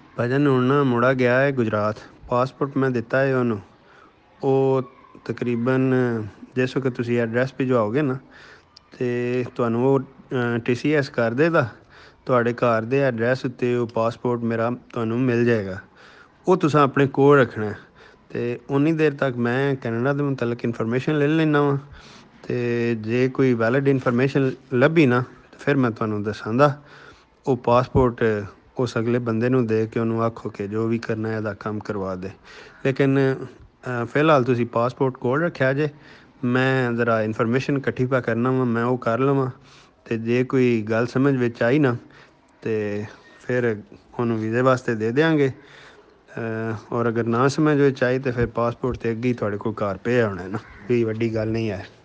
ਭਜਨ ਹੁਣ ਨਾ ਮੁੜਾ ਗਿਆ ਹੈ ਗੁਜਰਾਤ। ਪਾਸਪੋਰਟ ਮੈਂ ਦਿੱਤਾ ਹੈ ਉਹਨੂੰ। ਉਹ ਤਕਰੀਬਨ ਜਿਸ ਵਕਤ ਤੁਸੀਂ ਐਡਰੈਸ ਭਿਜਵਾਓਗੇ ਨਾ ਅਤੇ ਤੁਹਾਨੂੰ ਉਹ TCS ਕਰ ਦੇਗਾ। ਤੁਹਾਡੇ ਘਰ ਦੇ ਐਡਰੈਸ ਉੱਤੇ ਉਹ ਪਾਸਪੋਰਟ ਮੇਰਾ ਤੁਹਾਨੂੰ ਮਿਲ ਜਾਏਗਾ। ਉਹ ਤੁਸੀਂ ਆਪਣੇ ਕੋਲ ਰੱਖਣਾ ਅਤੇ ਉਨੀ ਦੇਰ ਤੱਕ ਮੈਂ ਕੈਨੇਡਾ ਦੇ ਮੁਤਲਕ ਇਨਫੋਰਮੇਸ਼ਨ ਲੈ ਲੈਂਦਾ ਵਾਂ। ਅਤੇ ਜੇ ਕੋਈ ਵੈਲਿਡ ਇਨਫੋਰਮੇਸ਼ਨ ਲੱਭੀ ਨਾ ਫਿਰ ਮੈਂ ਤੁਹਾਨੂੰ ਦੱਸਾਂਗਾ। ਉਹ ਪਾਸਪੋਰਟ ਉਸ ਅਗਲੇ ਬੰਦੇ ਨੂੰ ਦੇ ਕੇ ਉਹਨੂੰ ਆਖੋ ਕਿ ਜੋ ਵੀ ਕਰਨਾ ਇਹਦਾ ਕੰਮ ਕਰਵਾ ਦੇ। ਲੇਕਿਨ ਫਿਲਹਾਲ ਤੁਸੀਂ ਪਾਸਪੋਰਟ ਕੋਲ ਰੱਖਿਆ ਜੇ। ਮੈਂ ਜ਼ਰਾ ਇਨਫੋਰਮੇਸ਼ਨ ਇਕੱਠੀ ਪਾ ਕਰਨਾ ਵਾ, ਮੈਂ ਉਹ ਕਰ ਲਵਾਂ ਅਤੇ ਜੇ ਕੋਈ ਗੱਲ ਸਮਝ ਵਿੱਚ ਆਈ ਨਾ ਅਤੇ ਫਿਰ ਉਹਨੂੰ ਵੀਜ਼ੇ ਵਾਸਤੇ ਦੇ ਦਿਆਂਗੇ। ਔਰ ਅਗਰ ਨਾ ਸਮਝ ਵਿੱਚ ਆਈ ਤਾਂ ਫਿਰ ਪਾਸਪੋਰਟ ਤਾਂ ਅੱਗੇ ਹੀ ਤੁਹਾਡੇ ਕੋਲ ਘਰ ਪਿਆ ਹੋਣਾ ਨਾ, ਕੋਈ ਵੱਡੀ ਗੱਲ ਨਹੀਂ ਹੈ।